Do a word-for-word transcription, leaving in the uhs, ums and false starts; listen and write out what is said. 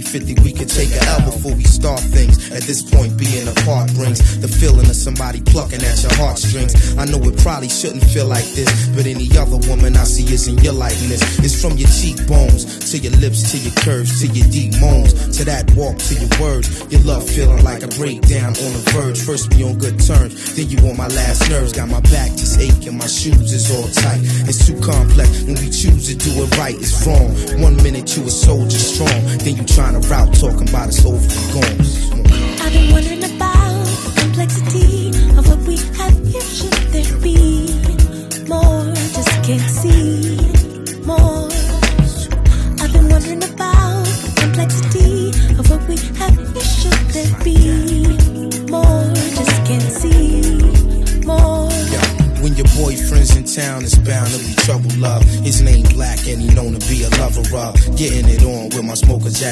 fifty, we could take a L before we start things. At this point, being apart brings the feeling of somebody plucking at your heartstrings. I know it probably shouldn't feel like this, but any other woman I see isn't your likeness. It's from your cheekbones to your lips, to your curves, to your deep moans, to that walk, to your words. Your love feeling like a breakdown on the verge. First we on good terms, then you on my last nerves. Got my back just aching, my shoes is all tight. It's too complex when we choose to do it right. It's wrong. One minute you a soldier strong, then you trying to route talking about it's over and gone. I've been wondering about the complexity of what we have here. Should there be more? Just can't see more. I've been wondering about the complexity of what we have here. Should there be more? Just can't see more. When your boyfriend's in town, it's bound to be trouble, love. His name Black and he known to be a lover of getting it on with my smoke